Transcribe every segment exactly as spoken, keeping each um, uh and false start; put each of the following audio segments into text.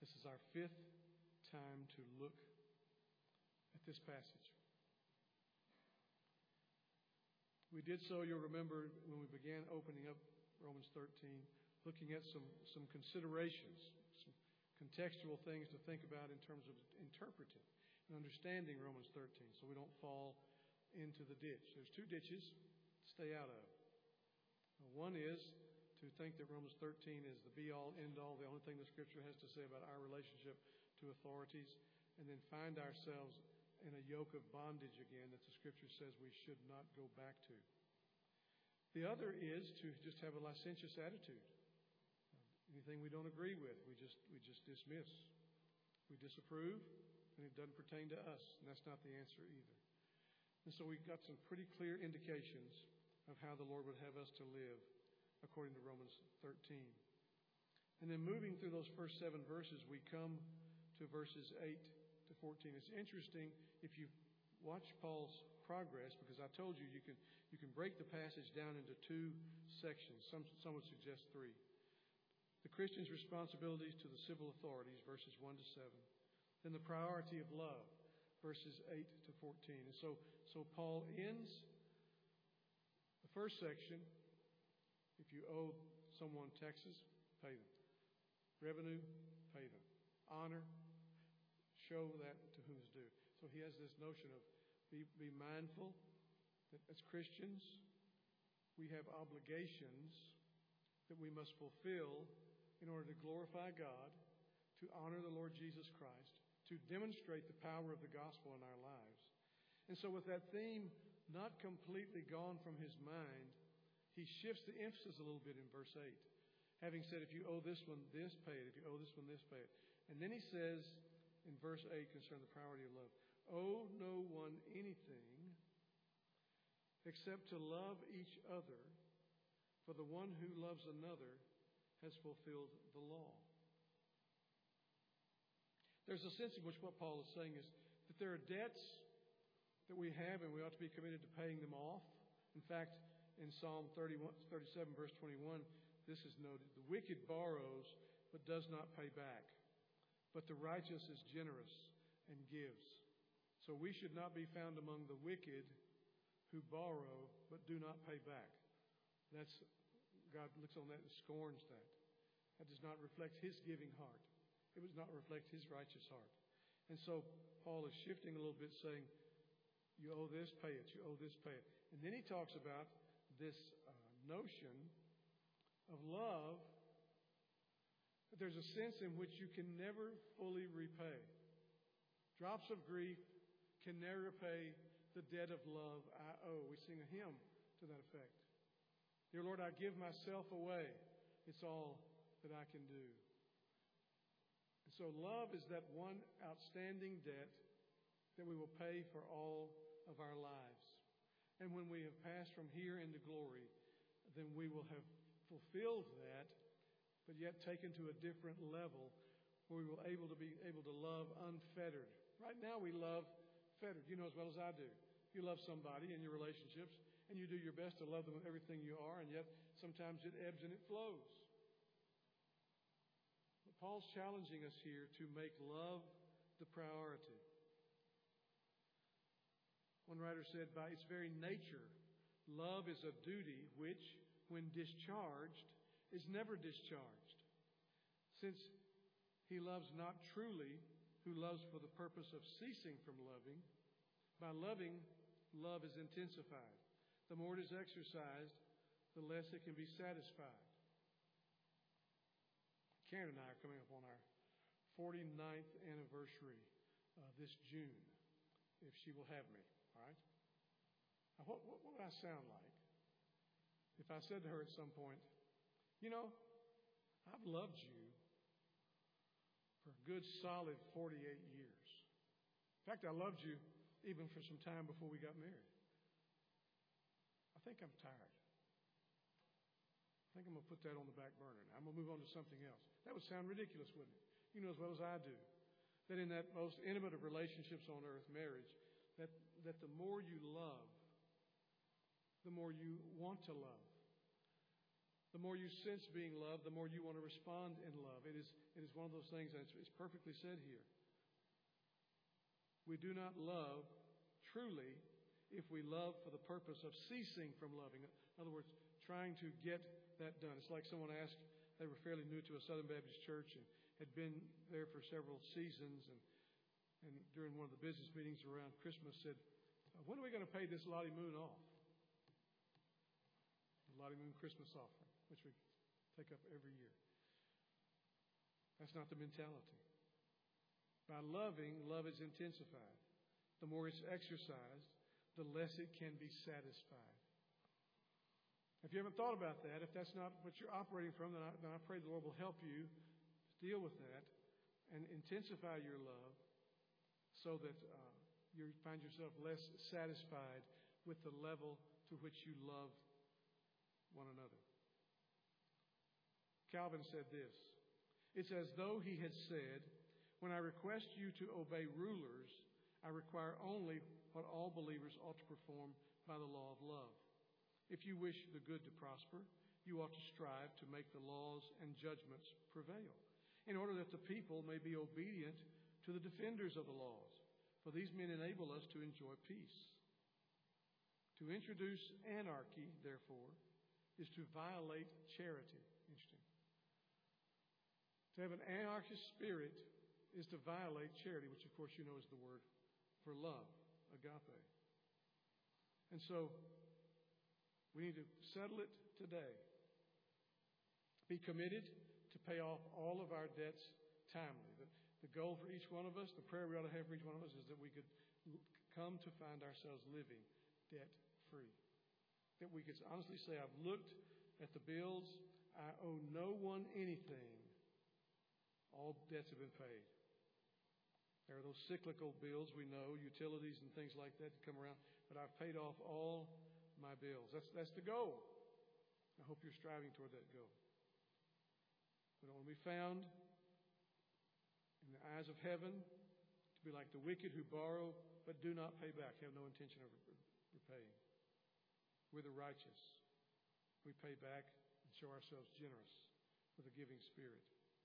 This is our fifth time to look at this passage. We did so, you'll remember, when we began opening up Romans thirteen, looking at some, some considerations, some contextual things to think about in terms of interpreting and understanding Romans thirteen, so we don't fall into the ditch. There's two ditches to stay out of. One is to think that Romans thirteen is the be-all, end-all, the only thing the Scripture has to say about our relationship to authorities, and then find ourselves in a yoke of bondage again that the Scripture says we should not go back to. The other is to just have a licentious attitude. Anything we don't agree with, we just we just dismiss. We disapprove, and it doesn't pertain to us, and that's not the answer either. And so we've got some pretty clear indications of how the Lord would have us to live according to Romans thirteen. And then moving through those first seven verses, we come to verses eight to fourteen. It's interesting if you watch Paul's progress, because I told you you can you can break the passage down into two sections. Some some would suggest three. The Christian's responsibilities to the civil authorities, verses one to seven. Then the priority of love, verses eight to fourteen. And so so Paul ends the first section. If you owe someone taxes, pay them. Revenue, pay them. Honor, show that to whom is due. So he has this notion of be, be mindful that as Christians, we have obligations that we must fulfill in order to glorify God, to honor the Lord Jesus Christ, to demonstrate the power of the gospel in our lives. And so with that theme not completely gone from his mind, he shifts the emphasis a little bit in verse eight. Having said, if you owe this one this, pay it. If you owe this one this, pay it. And then he says in verse eight concerning the priority of love, owe no one anything except to love each other, for the one who loves another has fulfilled the law. There's a sense in which what Paul is saying is that there are debts that we have and we ought to be committed to paying them off. In fact, in Psalm thirty-one, thirty-seven, verse twenty-one, this is noted. The wicked borrows, but does not pay back. But the righteous is generous and gives. So we should not be found among the wicked who borrow, but do not pay back. That's, God looks on that and scorns that. That does not reflect His giving heart. It does not reflect His righteous heart. And so Paul is shifting a little bit, saying, you owe this, pay it. You owe this, pay it. And then he talks about this uh, notion of love, that there's a sense in which you can never fully repay. Drops of grief can never repay the debt of love I owe. We sing a hymn to that effect. Dear Lord, I give myself away. It's all that I can do. And so love is that one outstanding debt that we will pay for all of our lives. And when we have passed from here into glory, then we will have fulfilled that, but yet taken to a different level where we will able to be able to love unfettered. Right now we love fettered. You know as well as I do. You love somebody in your relationships, and you do your best to love them with everything you are, and yet sometimes it ebbs and it flows. But Paul's challenging us here to make love the priority. One writer said, by its very nature, love is a duty which, when discharged, is never discharged. Since he loves not truly, who loves for the purpose of ceasing from loving, by loving, love is intensified. The more it is exercised, the less it can be satisfied. Karen and I are coming up on our forty-ninth anniversary uh, this June, if she will have me. All right? Now, what, what, what would I sound like if I said to her at some point, you know, I've loved you for a good solid forty-eight years. In fact, I loved you even for some time before we got married. I think I'm tired. I think I'm going to put that on the back burner. I'm going to move on to something else. That would sound ridiculous, wouldn't it? You know as well as I do that in that most intimate of relationships on earth, marriage, that, that the more you love, the more you want to love. the more you sense being loved, the more you want to respond in love. It is, it is one of those things that it's perfectly said here. We do not love truly if we love for the purpose of ceasing from loving. In other words, trying to get that done. It's like someone asked, they were fairly new to a Southern Baptist church and had been there for several seasons, and, and during one of the business meetings around Christmas said, when are we going to pay this Lottie Moon off? The Lottie Moon Christmas offering, which we take up every year. That's not the mentality. By loving, love is intensified. The more it's exercised, the less it can be satisfied. If you haven't thought about that, if that's not what you're operating from, then I, then I pray the Lord will help you deal with that and intensify your love so that uh, you find yourself less satisfied with the level to which you love one another. Calvin said this, it's as though he had said, when I request you to obey rulers, I require only what all believers ought to perform by the law of love. If you wish the good to prosper, you ought to strive to make the laws and judgments prevail, in order that the people may be obedient to the defenders of the laws. For these men enable us to enjoy peace. To introduce anarchy, therefore, is to violate charity. Interesting. To have an anarchist spirit is to violate charity, which of course you know is the word for love, agape. And so, we need to settle it today. Be committed to pay off all of our debts timely. The, the goal for each one of us, the prayer we ought to have for each one of us, is that we could come to find ourselves living debt-free. That we could honestly say, I've looked at the bills. I owe no one anything. All debts have been paid. There are those cyclical bills we know, utilities and things like that that come around. But I've paid off all my bills. That's, that's the goal. I hope you're striving toward that goal. We don't want to be found in the eyes of heaven to be like the wicked who borrow but do not pay back, have no intention of repaying. We're the righteous. We pay back and show ourselves generous with a giving spirit.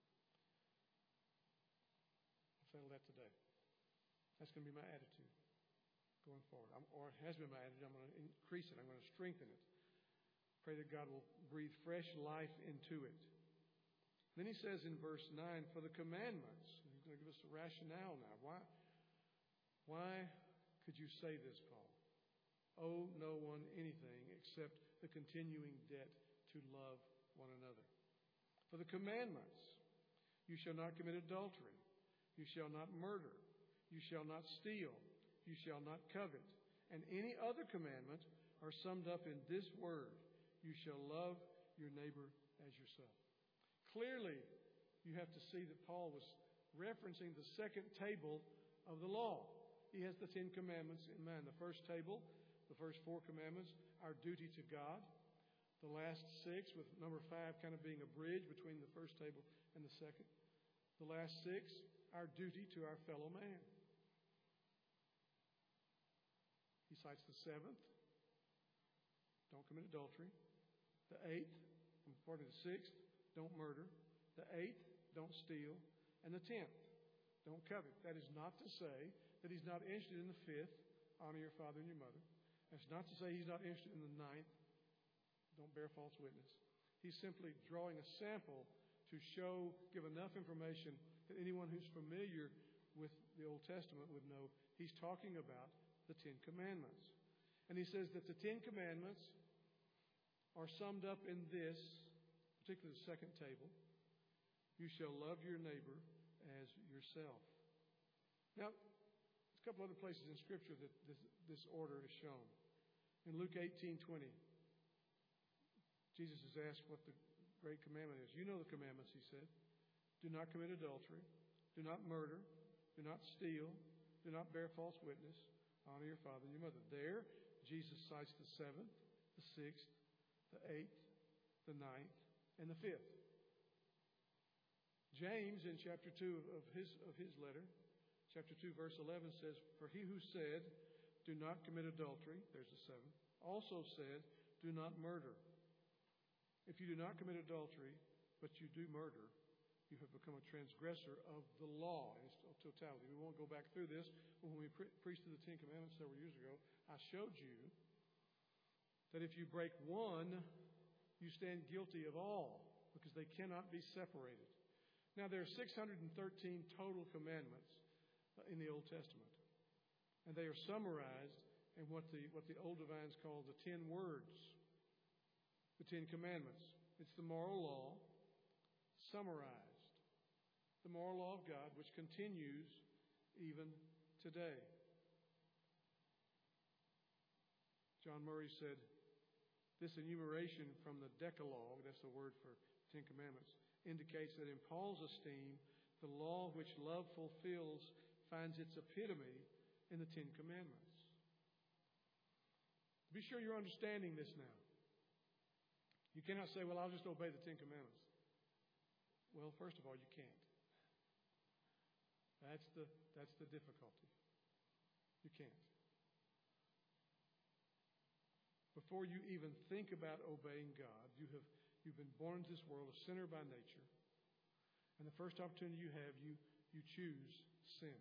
I'll settle that today. That's going to be my attitude going forward. I'm, or it has been my attitude. I'm going to increase it. I'm going to strengthen it. Pray that God will breathe fresh life into it. Then he says in verse nine, for the commandments. He's going to give us a rationale now. Why, why could you say this, Paul? Owe no one anything except the continuing debt to love one another. For the commandments, you shall not commit adultery. You shall not murder. You shall not steal. You shall not covet. And any other commandment are summed up in this word. You shall love your neighbor as yourself. Clearly, you have to see that Paul was referencing the second table of the law. He has the Ten Commandments in mind. The first table, the first four commandments, our duty to God. The last six, with number five kind of being a bridge between the first table and the second. The last six, our duty to our fellow man. He cites the seventh, don't commit adultery. The eighth, part of the sixth, don't murder. The eighth, don't steal. And the tenth, don't covet. That is not to say that he's not interested in the fifth, honor your father and your mother. That's not to say he's not interested in the ninth, don't bear false witness. He's simply drawing a sample to show, give enough information that anyone who's familiar with the Old Testament would know he's talking about the Ten Commandments. And he says that the Ten Commandments are summed up in this, particularly the second table. You shall love your neighbor as yourself. Now, there's a couple other places in Scripture that this, this order is shown. In Luke eighteen twenty, Jesus is asked what the great commandment is. You know the commandments, he said. Do not commit adultery. Do not murder. Do not steal. Do not bear false witness. Honor your father and your mother. There, Jesus cites the seventh, the sixth, the eighth, the ninth, and the fifth. James, in chapter two of his, of his letter, chapter two, verse eleven says, for he who said, do not commit adultery, there's the seventh, also said, do not murder. If you do not commit adultery, but you do murder, you have become a transgressor of the law in its totality. We won't go back through this. When we pre- preached through the Ten Commandments several years ago, I showed you that if you break one, you stand guilty of all, because they cannot be separated. Now, there are six hundred thirteen total commandments in the Old Testament, and they are summarized in what the, what the Old Divines call the Ten Words, the Ten Commandments. It's the moral law summarized. The moral law of God, which continues even today. John Murray said, this enumeration from the Decalogue, that's the word for Ten Commandments, indicates that in Paul's esteem, the law which love fulfills finds its epitome in the Ten Commandments. Be sure you're understanding this now. You cannot say, well, I'll just obey the Ten Commandments. Well, first of all, you can't. That's the, that's the difficulty. You can't. Before you even think about obeying God, you have, you've been born into this world a sinner by nature. And the first opportunity you have, you, you choose sin.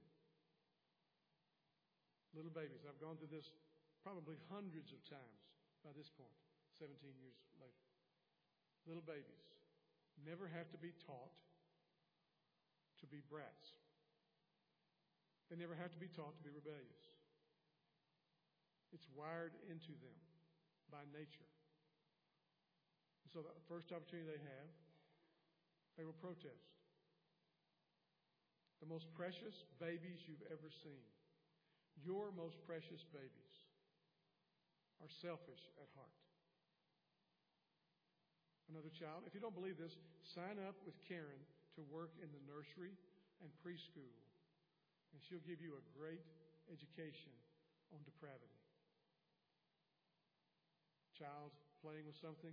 Little babies, I've gone through this probably hundreds of times by this point, seventeen years later. Little babies never have to be taught to be brats. They never have to be taught to be rebellious. It's wired into them by nature. And so the first opportunity they have, they will protest. The most precious babies you've ever seen, your most precious babies, are selfish at heart. Another child, if you don't believe this, sign up with Karen to work in the nursery and preschool. And she'll give you a great education on depravity. Child playing with something,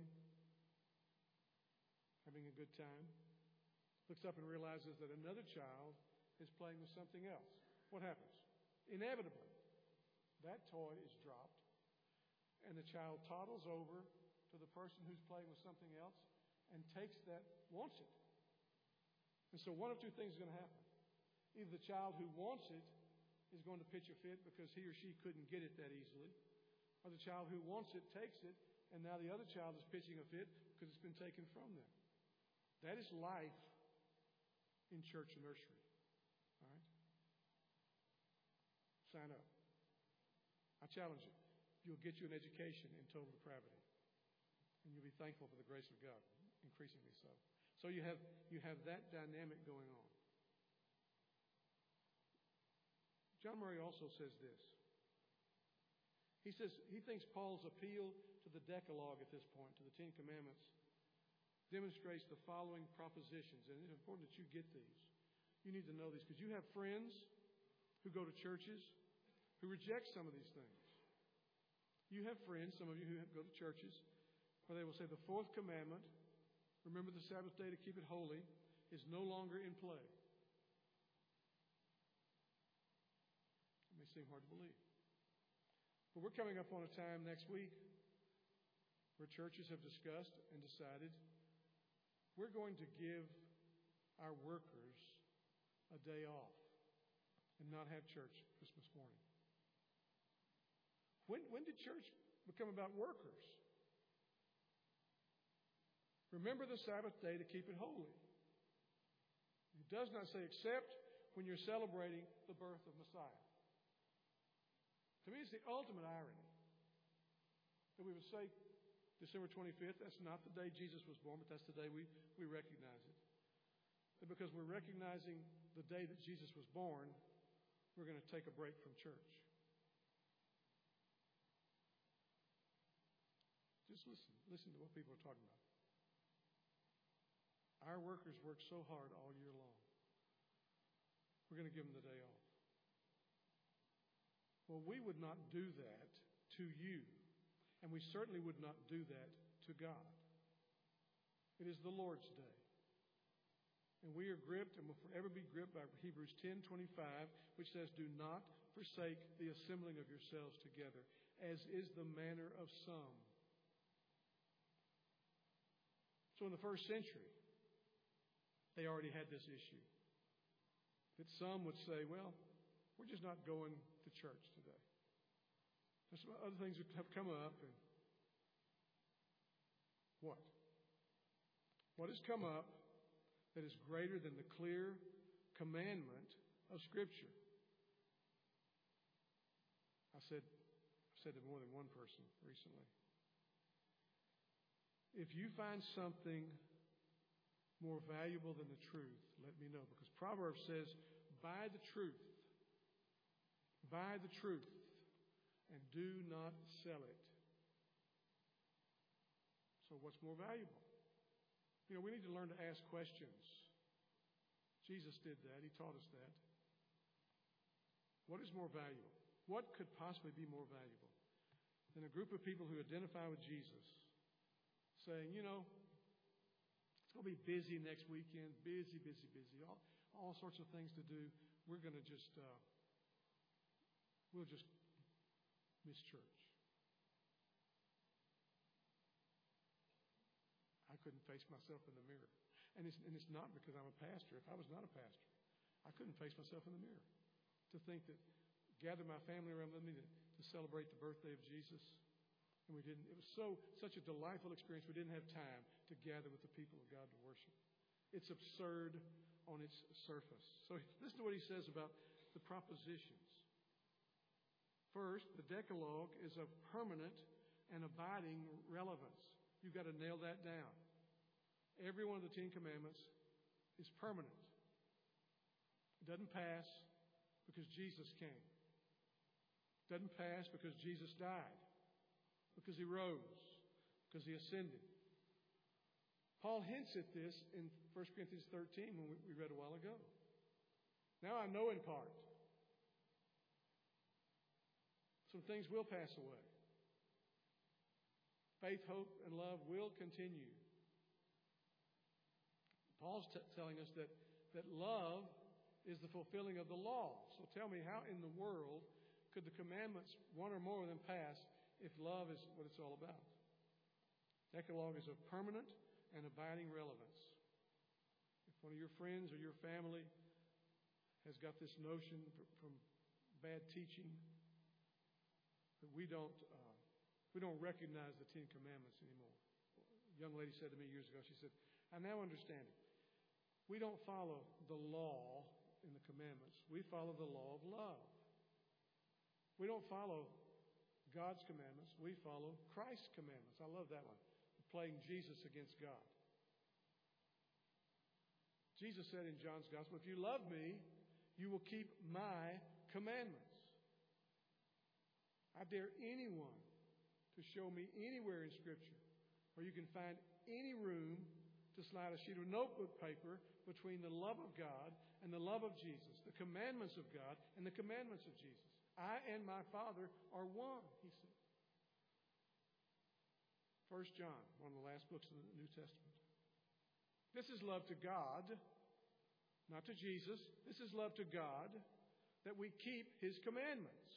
having a good time, looks up and realizes that another child is playing with something else. What happens? Inevitably, that toy is dropped, and the child toddles over to the person who's playing with something else and takes that, wants it. And so one of two things is going to happen. Either the child who wants it is going to pitch a fit because he or she couldn't get it that easily, or the child who wants it takes it, and now the other child is pitching a fit because it's been taken from them. That is life in church and nursery. All right? Sign up. I challenge you. You'll get you an education in total depravity. And you'll be thankful for the grace of God, increasingly so. So you have, you have that dynamic going on. John Murray also says this. He says he thinks Paul's appeal to the Decalogue at this point, to the Ten Commandments, demonstrates the following propositions. And it's important that you get these. You need to know these because you have friends who go to churches who reject some of these things. You have friends, some of you who go to churches, where they will say the fourth commandment, remember the Sabbath day to keep it holy, is no longer in play. It may seem hard to believe. But we're coming up on a time next week where churches have discussed and decided we're going to give our workers a day off and not have church Christmas morning. When, when did church become about workers? Remember the Sabbath day to keep it holy. It does not say except when you're celebrating the birth of Messiah. To me, it's the ultimate irony that we would say December twenty-fifth, that's not the day Jesus was born, but that's the day we, we recognize it. And because we're recognizing the day that Jesus was born, we're going to take a break from church. Just listen. Listen to what people are talking about. Our workers work so hard all year long. We're going to give them the day off. Well, we would not do that to you, and we certainly would not do that to God. It is the Lord's day. And we are gripped and will forever be gripped by Hebrews ten twenty-five, which says, do not forsake the assembling of yourselves together, as is the manner of some. So in the first century, they already had this issue. That some would say, well, we're just not going to church today. There's some other things that have come up. And what? What has come up that is greater than the clear commandment of Scripture? I said, I've said to more than one person recently. If you find something more valuable than the truth, let me know. Because Proverbs says, buy the truth. Buy the truth and do not sell it. So what's more valuable? You know, we need to learn to ask questions. Jesus did that. He taught us that. What is more valuable? What could possibly be more valuable than a group of people who identify with Jesus saying, you know, it's going to be busy next weekend, busy, busy, busy, all, all sorts of things to do. We're going to just, uh, we'll just miss church. I couldn't face myself in the mirror. And it's, and it's not because I'm a pastor. If I was not a pastor, I couldn't face myself in the mirror. To think that, gather my family around with me to, to celebrate the birthday of Jesus. And we didn't. It was so such a delightful experience. We didn't have time to gather with the people of God to worship. It's absurd on its surface. So listen to what he says about the propositions. First, the Decalogue is of permanent and abiding relevance. You've got to nail that down. Every one of the Ten Commandments is permanent. It doesn't pass because Jesus came. It doesn't pass because Jesus died. Because he rose, because he ascended. Paul hints at this in First Corinthians thirteen when we read a while ago. Now I know in part. Some things will pass away. Faith, hope, and love will continue. Paul's t- telling us that, that love is the fulfilling of the law. So tell me, how in the world could the commandments, one or more of them, pass if love is what it's all about? Decalogue is of permanent and abiding relevance. If one of your friends or your family has got this notion from bad teaching that we don't uh, we don't recognize the Ten Commandments anymore. A young lady said to me years ago, she said, I now understand it. We don't follow the law in the commandments. We follow the law of love. We don't follow God's commandments. We follow Christ's commandments. I love that one. Playing Jesus against God. Jesus said in John's Gospel, if you love me, you will keep my commandments. I dare anyone to show me anywhere in Scripture where you can find any room to slide a sheet of notebook paper between the love of God and the love of Jesus, the commandments of God and the commandments of Jesus. I and my Father are one, he said. First John, one of the last books of the New Testament. This is love to God, not to Jesus. This is love to God, that we keep his commandments.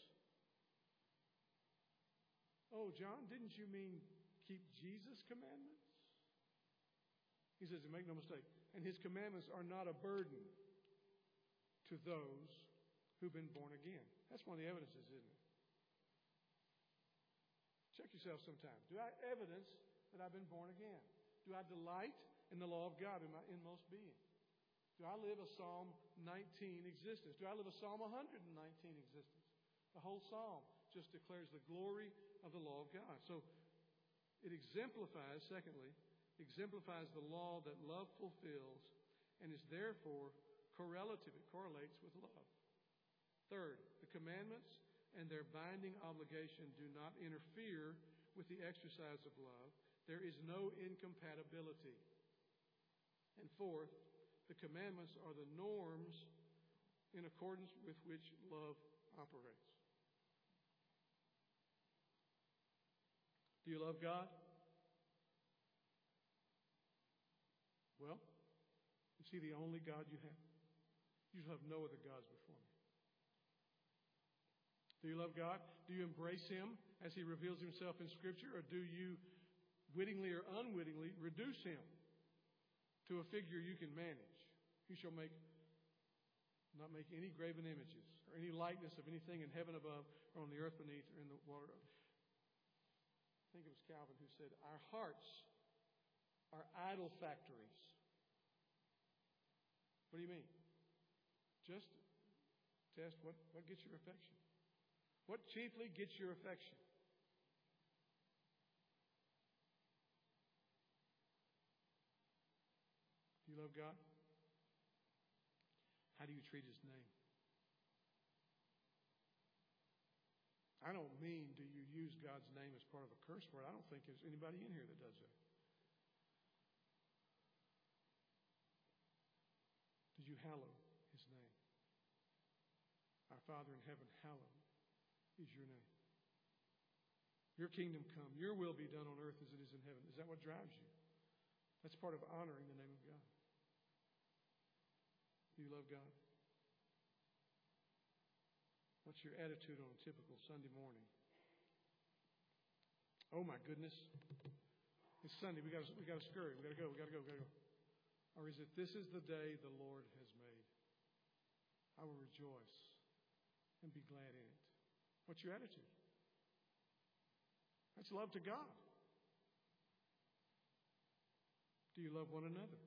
Oh, John, didn't you mean keep Jesus' commandments? He says, make no mistake, and his commandments are not a burden to those who've been born again. That's one of the evidences, isn't it? Check yourself sometime. Do I evidence that I've been born again? Do I delight in the law of God in my inmost being? Do I live a Psalm nineteen existence? Do I live a Psalm one nineteen existence? The whole psalm just declares the glory of the law of God. So it exemplifies, secondly, exemplifies the law that love fulfills and is therefore correlative. It correlates with love. Third, the commandments and their binding obligation do not interfere with the exercise of love. There is no incompatibility. And fourth, the commandments are the norms in accordance with which love operates. Do you love God? Well, is he the only God you have? You have no other gods before me. Do you love God? Do you embrace him as he reveals himself in Scripture? Or do you wittingly or unwittingly reduce him to a figure you can manage. You shall make not make any graven images or any likeness of anything in heaven above or on the earth beneath or in the water. I think it was Calvin who said, our hearts are idol factories. What do you mean? Just test what, what gets your affection. What chiefly gets your affection? Do you love God? How do you treat His name? I don't mean do you use God's name as part of a curse word. I don't think there's anybody in here that does that. Do you hallow His name? Our Father in heaven, hallowed is your name. Your kingdom come. Your will be done on earth as it is in heaven. Is that what drives you? That's part of honoring the name of God. Do you love God? What's your attitude on a typical Sunday morning? Oh my goodness. It's Sunday. We got we got to scurry. We got to go. We got to go. We got to go. Or is it, this is the day the Lord has made. I will rejoice and be glad in it. What's your attitude? That's love to God. Do you love one another?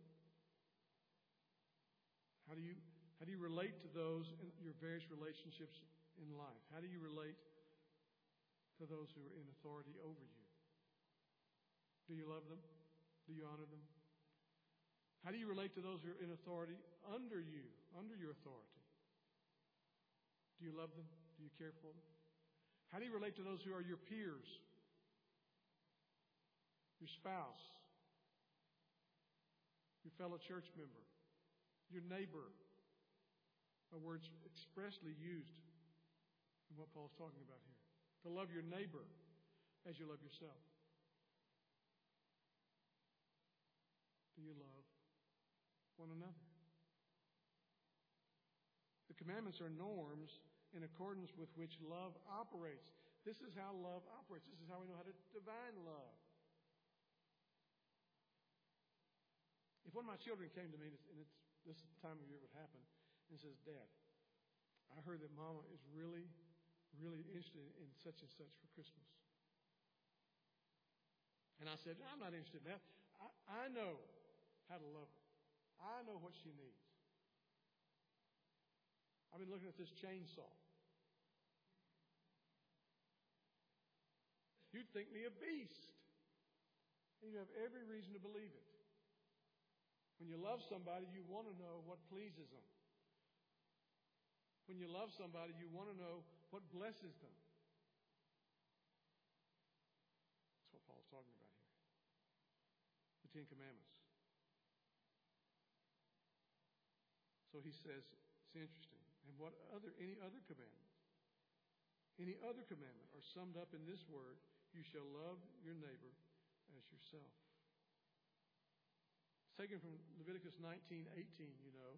How do you how do you relate to those in your various relationships in life? How do you relate to those who are in authority over you? Do you love them? Do you honor them? How do you relate to those who are in authority under you, under your authority? Do you love them? Do you care for them? How do you relate to those who are your peers? Your spouse? Your fellow church member? Your neighbor, a word expressly used in what Paul's talking about here. To love your neighbor as you love yourself. Do you love one another? The commandments are norms in accordance with which love operates. This is how love operates. This is how we know how to divine love. If one of my children came to me, and it's this is the time of year it would happen, and says, Dad, I heard that Mama is really, really interested in such and such for Christmas. And I said, I'm not interested in that. I, I know how to love her. I know what she needs. I've been looking at this chainsaw. You'd think me a beast. And you have every reason to believe it. When you love somebody, you want to know what pleases them. When you love somebody, you want to know what blesses them. That's what Paul's talking about here. The Ten Commandments. So he says, it's interesting. And what other, any other commandment, any other commandment are summed up in this word, you shall love your neighbor as yourself. Taken from Leviticus nineteen eighteen, you know.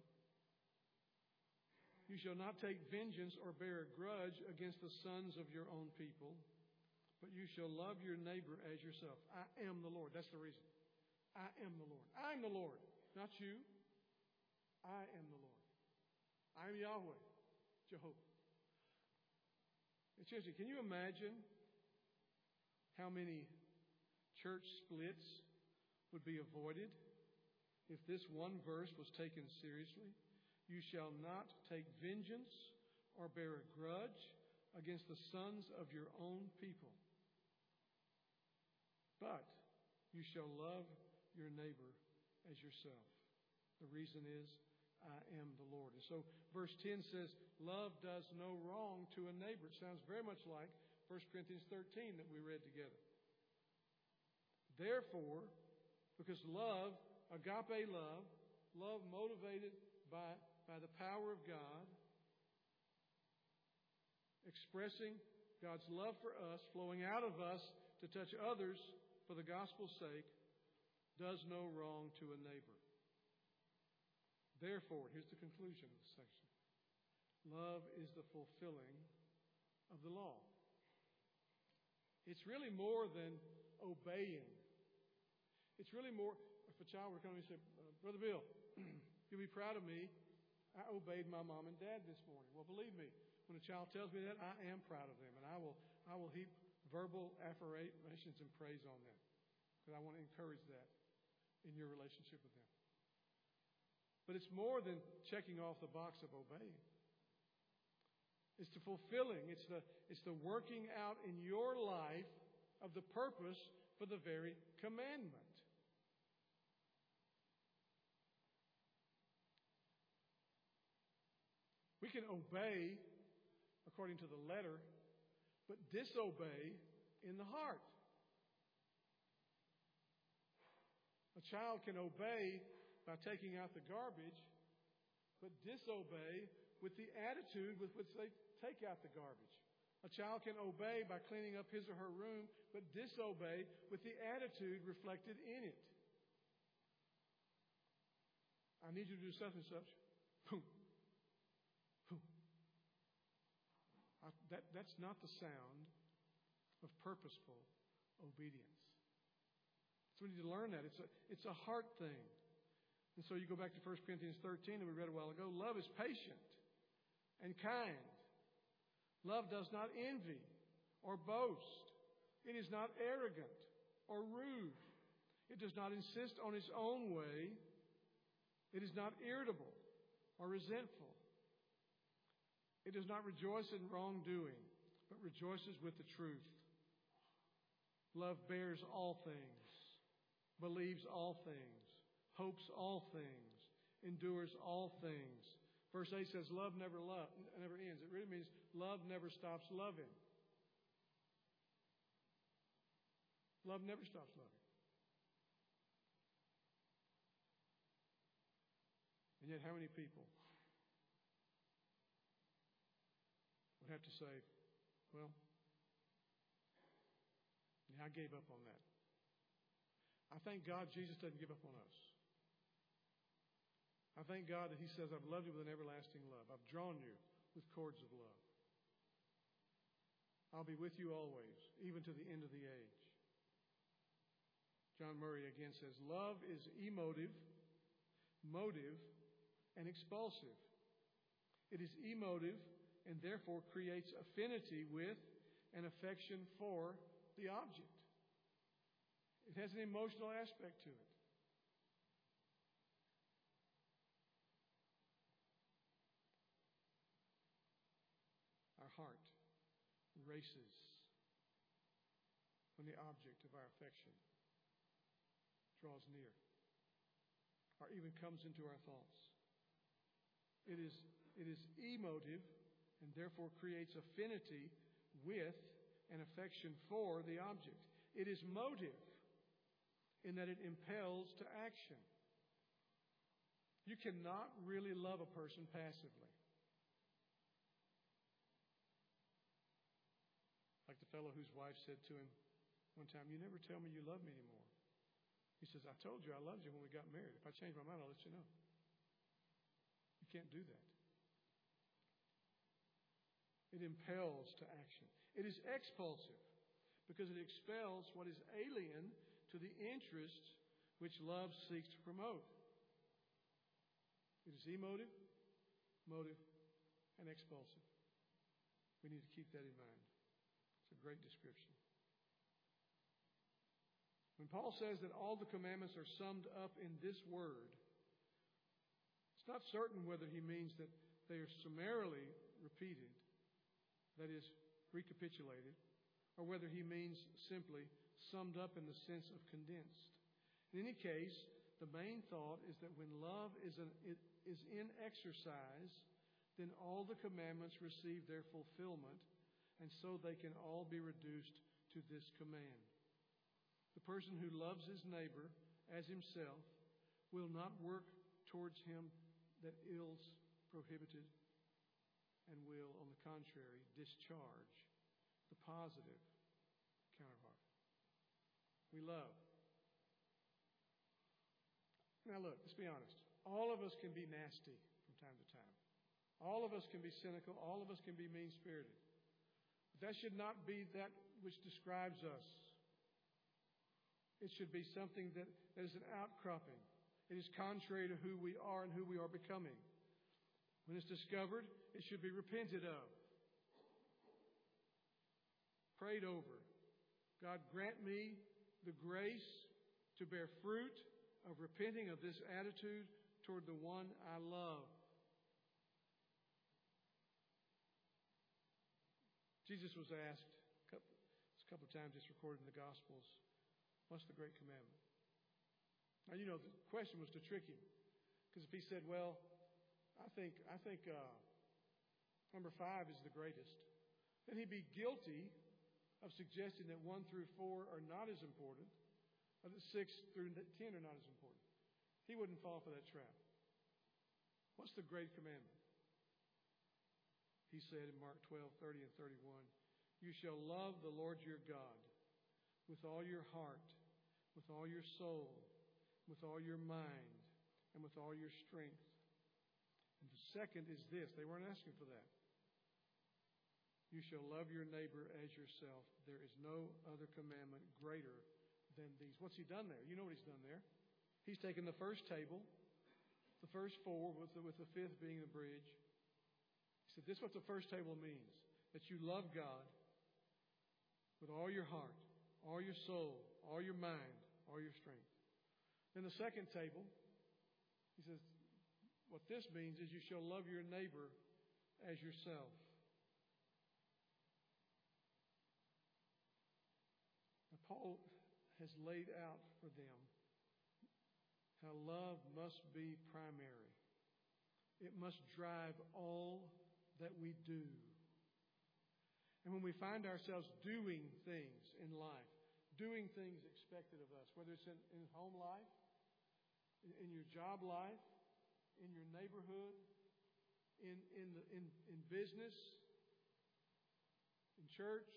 You shall not take vengeance or bear a grudge against the sons of your own people, but you shall love your neighbor as yourself. I am the Lord. That's the reason. I am the Lord. I am the Lord, not you. I am the Lord. I am Yahweh, Jehovah. It's interesting. Can you imagine how many church splits would be avoided if this one verse was taken seriously? You shall not take vengeance or bear a grudge against the sons of your own people, but you shall love your neighbor as yourself. The reason is, I am the Lord. And so verse ten says, love does no wrong to a neighbor. It sounds very much like First Corinthians thirteen that we read together. Therefore, because love, agape love, love motivated by, by the power of God, expressing God's love for us, flowing out of us to touch others for the gospel's sake, does no wrong to a neighbor. Therefore, here's the conclusion of this section. Love is the fulfilling of the law. It's really more than obeying. It's really more, if a child were coming and say, uh, Brother Bill, you'll be proud of me. I obeyed my mom and dad this morning. Well, believe me, when a child tells me that, I am proud of them, and I will I will heap verbal affirmations and praise on them, because I want to encourage that in your relationship with them. But it's more than checking off the box of obeying. It's the fulfilling. It's the it's the working out in your life of the purpose for the very commandment. We can obey according to the letter, but disobey in the heart. A child can obey by taking out the garbage, but disobey with the attitude with which they take out the garbage. A child can obey by cleaning up his or her room, but disobey with the attitude reflected in it. I need you to do such and such. Boom. Boom. I, that, that's not the sound of purposeful obedience. So we need to learn that. It's a, it's a heart thing. And so you go back to First Corinthians thirteen that we read a while ago. Love is patient and kind. Love does not envy or boast. It is not arrogant or rude. It does not insist on its own way. It is not irritable or resentful. It does not rejoice in wrongdoing, but rejoices with the truth. Love bears all things, believes all things, hopes all things, endures all things. Verse eight says, love never love, never ends. It really means love never stops loving. Love never stops loving. And yet how many people would have to say, well, yeah, I gave up on that. I thank God Jesus doesn't give up on us. I thank God that He says, I've loved you with an everlasting love. I've drawn you with cords of love. I'll be with you always, even to the end of the age. John Murray again says, love is emotive, motive, and expulsive. It is emotive and therefore creates affinity with and affection for the object. It has an emotional aspect to it. Our heart races when the object of our affection draws near or even comes into our thoughts. It is, it is emotive and therefore creates affinity with and affection for the object. It is motive in that it impels to action. You cannot really love a person passively. Like the fellow whose wife said to him one time, you never tell me you love me anymore. He says, I told you I loved you when we got married. If I change my mind, I'll let you know. You can't do that. It impels to action. It is expulsive because it expels what is alien to the interests which love seeks to promote. It is emotive, motive, and expulsive. We need to keep that in mind. It's a great description. When Paul says that all the commandments are summed up in this word, it's not certain whether he means that they are summarily repeated, that is, recapitulated, or whether he means simply summed up in the sense of condensed. In any case, the main thought is that when love is, an, is in exercise, then all the commandments receive their fulfillment, and so they can all be reduced to this command. The person who loves his neighbor as himself will not work towards him that ills prohibited, and will, on the contrary, discharge the positive counterpart. We love. Now look, let's be honest. All of us can be nasty from time to time. All of us can be cynical. All of us can be mean-spirited. But that should not be that which describes us. It should be something that, that is an outcropping. It is contrary to who we are and who we are becoming. When it's discovered, it should be repented of, prayed over. God, grant me the grace to bear fruit of repenting of this attitude toward the one I love. Jesus was asked a couple, a couple of times, it's recorded in the Gospels, what's the great commandment? Now, you know, the question was to trick him. Because if he said, well, I think I think uh, number five is the greatest, then he'd be guilty of suggesting that one through four are not as important, or that six through ten are not as important. He wouldn't fall for that trap. What's the great commandment? He said in Mark twelve, thirty and thirty-one, you shall love the Lord your God with all your heart, with all your soul, with all your mind, and with all your strength. And the second is this. They weren't asking for that. You shall love your neighbor as yourself. There is no other commandment greater than these. What's he done there? You know what he's done there. He's taken the first table, the first four, with the, with the fifth being the bridge. He said, this is what the first table means. That you love God with all your heart, all your soul, all your mind, all your strength. Then the second table, he says, what this means is you shall love your neighbor as yourself. Now, Paul has laid out for them how love must be primary. It must drive all that we do. And when we find ourselves doing things in life, doing things expected of us, whether it's in, in home life, in, in your job life, in your neighborhood, in, in, the, in, in business, in church,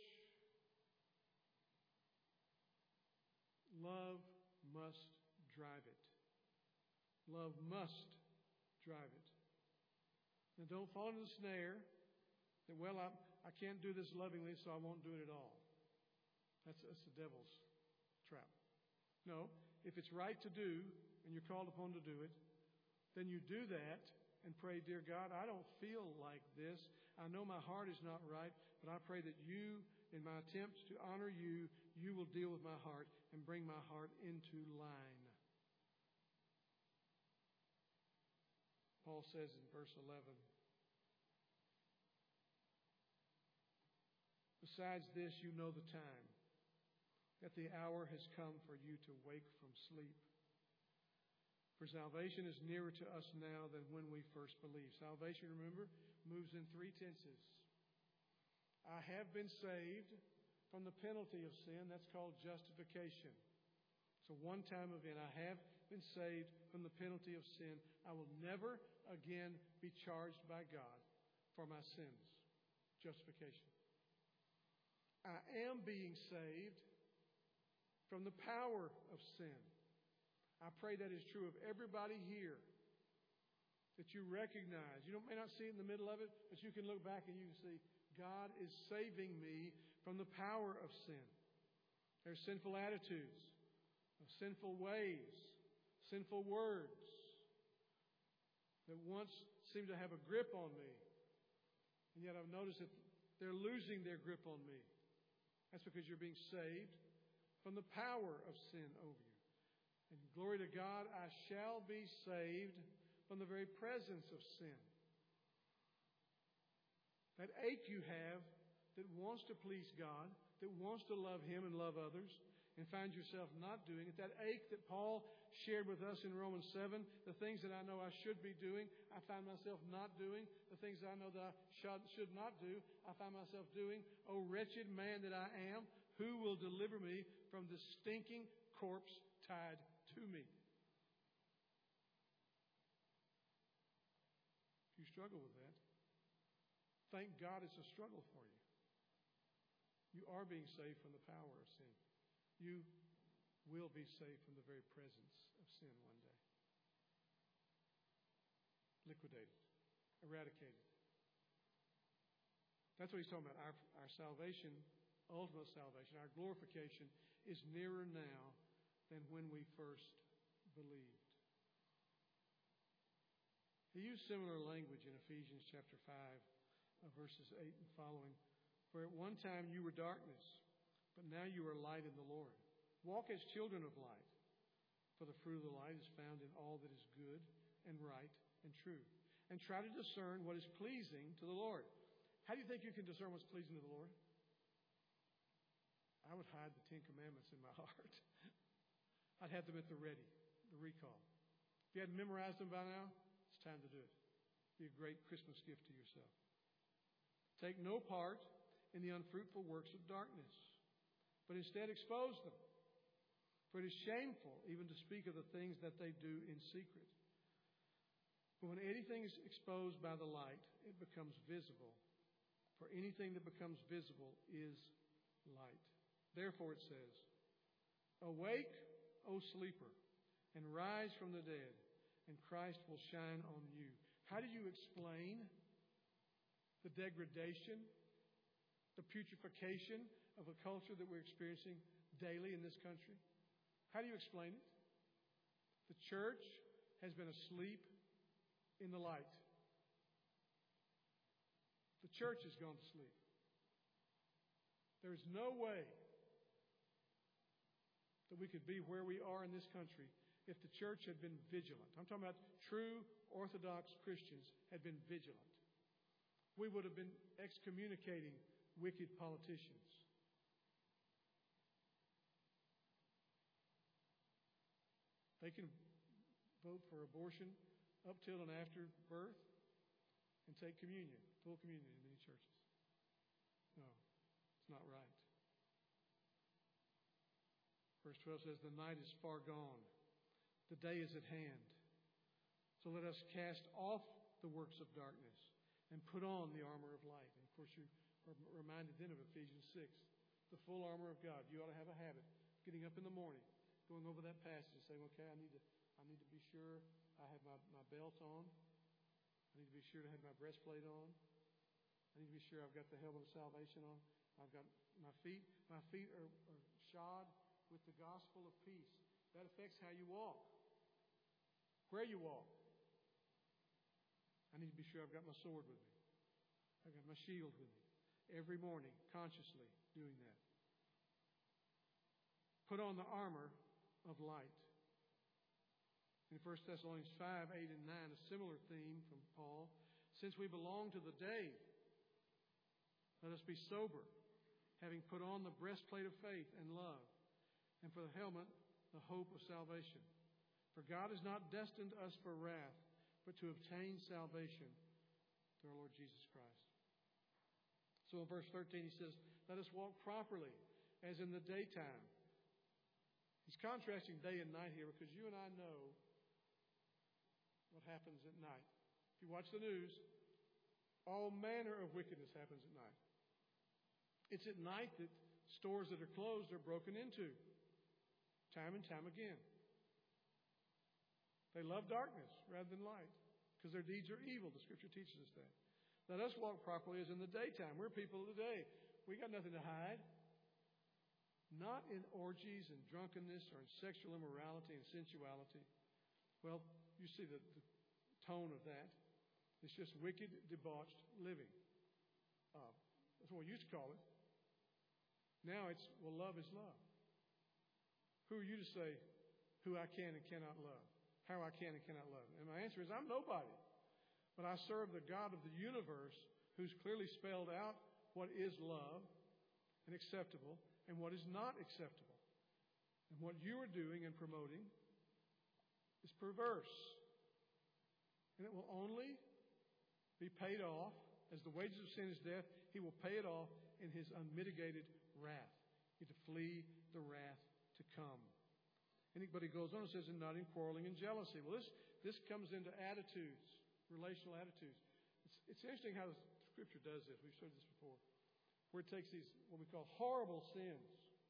love must drive it. Love must drive it. Now, don't fall into the snare that, well, I, I can't do this lovingly, so I won't do it at all. That's, that's the devil's trap. No, if it's right to do and you're called upon to do it, then you do that and pray, dear God, I don't feel like this. I know my heart is not right, but I pray that you, in my attempts to honor you, you will deal with my heart and bring my heart into line. Paul says in verse eleven, besides this, you know the time, that the hour has come for you to wake from sleep. For salvation is nearer to us now than when we first believed. Salvation, remember, moves in three tenses. I have been saved from the penalty of sin. That's called justification. It's a one-time event. I have been saved from the penalty of sin. I will never again be charged by God for my sins. Justification. I am being saved from the power of sin. I pray that is true of everybody here. That you recognize. You may not see it in the middle of it, but you can look back and you can see God is saving me from the power of sin. There's sinful attitudes, sinful ways, sinful words that once seemed to have a grip on me. And yet I've noticed that they're losing their grip on me. That's because you're being saved from the power of sin over you. And glory to God, I shall be saved from the very presence of sin. That ache you have that wants to please God, that wants to love Him and love others, and find yourself not doing it. That ache that Paul shared with us in Romans seven, the things that I know I should be doing, I find myself not doing. The things that I know that I should, should not do, I find myself doing. O wretched man that I am, who will deliver me from the stinking corpse tied to me? If you struggle with that, thank God it's a struggle for you. You are being saved from the power of sin. You will be saved from the very presence of sin one day. Liquidated, eradicated. That's what he's talking about. Our, our salvation, ultimate salvation, our glorification is nearer now than when we first believed. He used similar language in Ephesians chapter five, uh, verses eight and following. For at one time you were darkness, but now you are light in the Lord. Walk as children of light, for the fruit of the light is found in all that is good and right and true. And try to discern what is pleasing to the Lord. How do you think you can discern what's pleasing to the Lord? I would hide the Ten Commandments in my heart. I'd have them at the ready, the recall. If you hadn't memorized them by now, it's time to do it. Be a great Christmas gift to yourself. Take no part in the unfruitful works of darkness, but instead expose them. For it is shameful even to speak of the things that they do in secret. But when anything is exposed by the light, it becomes visible. For anything that becomes visible is light. Therefore it says, Awake, O sleeper, and rise from the dead, and Christ will shine on you. How do you explain the degradation, the putrefaction of a culture that we're experiencing daily in this country? How do you explain it? The church has been asleep in the light. The church has gone to sleep. There is no way that we could be where we are in this country if the church had been vigilant. I'm talking about true Orthodox Christians had been vigilant. We would have been excommunicating wicked politicians. They can vote for abortion up till and after birth and take communion, full communion in many churches. No, it's not right. Verse twelve says, The night is far gone. The day is at hand. So let us cast off the works of darkness and put on the armor of light. And of course, you're reminded then of Ephesians six, the full armor of God. You ought to have a habit of getting up in the morning, going over that passage and saying, okay, I need to I need to be sure I have my, my belt on. I need to be sure to have my breastplate on. I need to be sure I've got the helmet of salvation on. I've got my feet. My feet are, are shod with the gospel of peace. That affects how you walk, where you walk. I need to be sure I've got my sword with me. I've got my shield with me. Every morning, consciously doing that. Put on the armor of light. In First Thessalonians five, eight, and nine, a similar theme from Paul. Since we belong to the day, let us be sober, having put on the breastplate of faith and love, and for the helmet, the hope of salvation. For God has not destined us for wrath, but to obtain salvation through our Lord Jesus Christ. So in verse thirteen, he says, let us walk properly, as in the daytime. He's contrasting day and night here because you and I know what happens at night. If you watch the news, all manner of wickedness happens at night. It's at night that stores that are closed are broken into, time and time again. They love darkness rather than light because their deeds are evil. The Scripture teaches us that. Let us walk properly as in the daytime. We're people of the day. We got nothing to hide. Not in orgies and drunkenness or in sexual immorality and sensuality. Well, you see the, the tone of that. It's just wicked, debauched living. Uh, that's what we used to call it. Now it's, well, love is love. Who are you to say who I can and cannot love? How I can and cannot love? And my answer is, I'm nobody. But I serve the God of the universe who's clearly spelled out what is love and acceptable and what is not acceptable. And what you are doing and promoting is perverse. And it will only be paid off, as the wages of sin is death, he will pay it off in his unmitigated wrath. You have to flee the wrath to come. But he goes on and says, and not in quarreling and jealousy. Well, this, this comes into attitudes, relational attitudes. It's, it's interesting how the Scripture does this. We've said this before. Where it takes these, what we call horrible sins,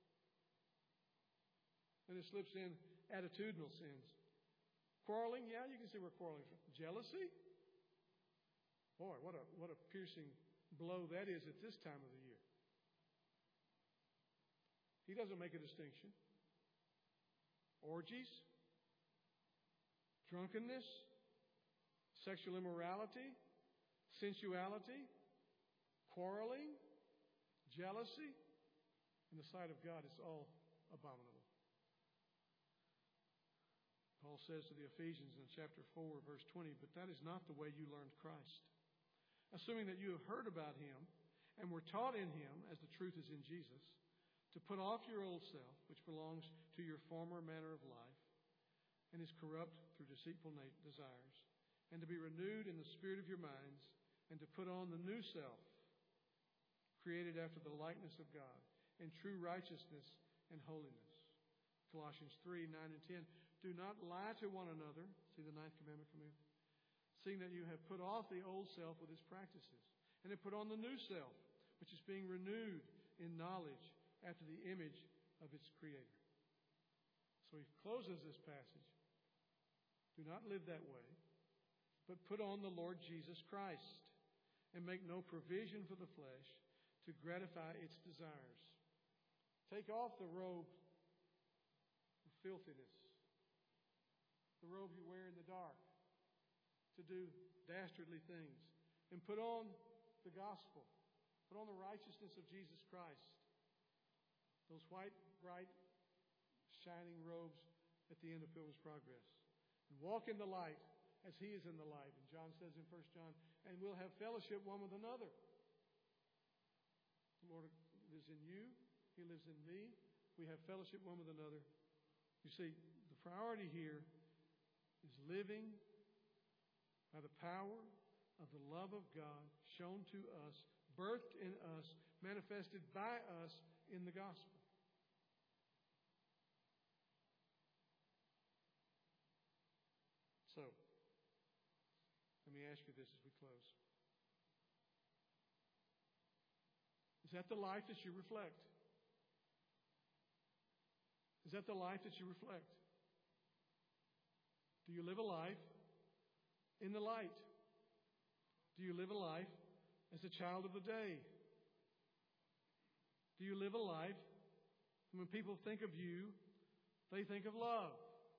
and it slips in attitudinal sins. Quarreling, yeah, you can see where quarreling is. Jealousy? Boy, what a what a piercing blow that is at this time of the year. He doesn't make a distinction. orgies, drunkenness, sexual immorality, sensuality, quarreling, jealousy. In the sight of God, it's all abominable. Paul says to the Ephesians in chapter four, verse twenty, but that is not the way you learned Christ. Assuming that you have heard about Him and were taught in Him, as the truth is in Jesus, to put off your old self, which belongs to your former manner of life and is corrupt through deceitful desires, and to be renewed in the spirit of your minds, and to put on the new self, created after the likeness of God, in true righteousness and holiness. Colossians three, nine and ten. Do not lie to one another. See the ninth commandment from here? Seeing that you have put off the old self with its practices, and have put on the new self, which is being renewed in knowledge after the image of its Creator. So he closes this passage. Do not live that way, but put on the Lord Jesus Christ, and make no provision for the flesh to gratify its desires. Take off the robe of filthiness, the robe you wear in the dark to do dastardly things, and put on the gospel, put on the righteousness of Jesus Christ, those white, bright, shining robes at the end of Pilgrim's Progress, and walk in the light as He is in the light. And John says in First John, and we'll have fellowship one with another. The Lord lives in you. He lives in me. We have fellowship one with another. You see, the priority here is living by the power of the love of God shown to us, birthed in us, manifested by us in the gospel. So, let me ask you this as we close. Is that the life that you reflect? Is that the life that you reflect? Do you live a life in the light? Do you live a life as a child of the day? Do you live a life when people think of you, they think of love?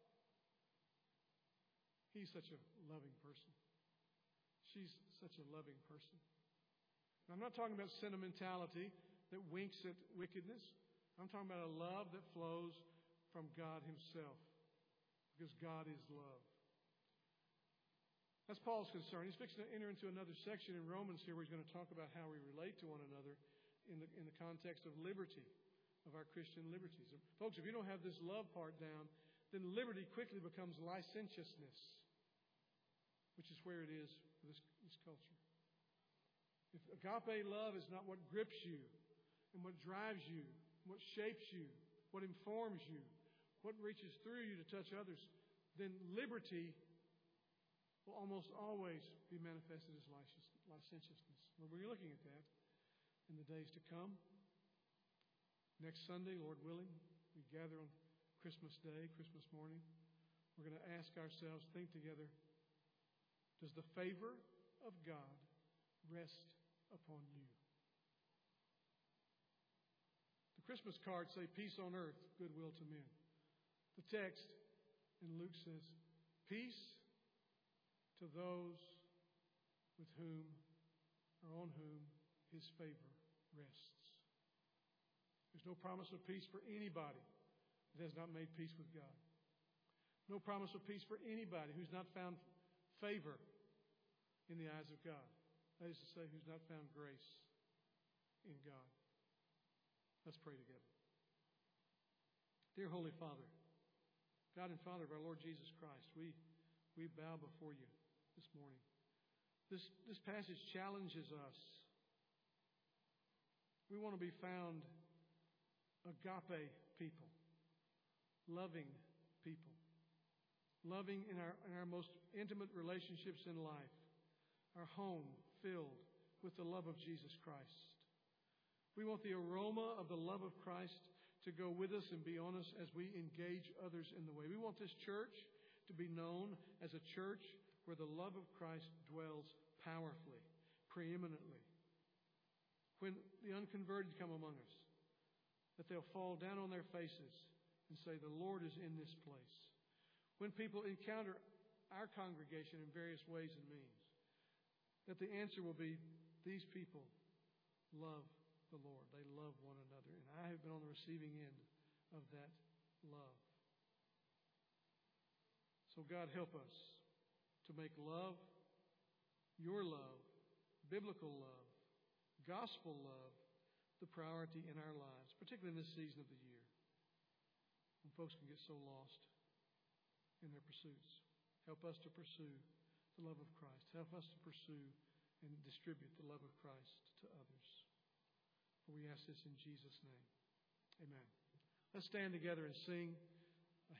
He's such a loving person. She's such a loving person. And I'm not talking about sentimentality that winks at wickedness. I'm talking about a love that flows from God Himself, because God is love. That's Paul's concern. He's fixing to enter into another section in Romans here where he's going to talk about how we relate to one another in the, in the context of liberty, of our Christian liberties. And folks, if you don't have this love part down, then liberty quickly becomes licentiousness, which is where it is for this, this culture. If agape love is not what grips you and what drives you, what shapes you, what informs you, what reaches through you to touch others, then liberty will almost always be manifested as licentiousness. Well, we're looking at that in the days to come. Next Sunday, Lord willing, we gather on Christmas Day, Christmas morning. We're going to ask ourselves, think together, does the favor of God rest upon you? The Christmas cards say, peace on earth, goodwill to men. The text in Luke says, peace to those with whom or on whom His favor rests. There's no promise of peace for anybody that has not made peace with God. No promise of peace for anybody who's not found favor in the eyes of God. That is to say, who's not found grace in God. Let's pray together. Dear Holy Father, God and Father of our Lord Jesus Christ, we, we bow before you this morning. This, this passage challenges us. We want to be found agape people, loving people, loving in our, in our most intimate relationships in life, our home filled with the love of Jesus Christ. We want the aroma of the love of Christ to go with us and be on us as we engage others in the way. We want this church to be known as a church where the love of Christ dwells powerfully, preeminently. When the unconverted come among us, that they'll fall down on their faces and say, the Lord is in this place. When people encounter our congregation in various ways and means, that the answer will be, these people love the Lord. They love one another. And I have been on the receiving end of that love. So God, help us to make love, your love, biblical love, gospel love, the priority in our lives, particularly in this season of the year, when folks can get so lost in their pursuits. Help us to pursue the love of Christ. Help us to pursue and distribute the love of Christ to others. For we ask this in Jesus' name. Amen. Let's stand together and sing.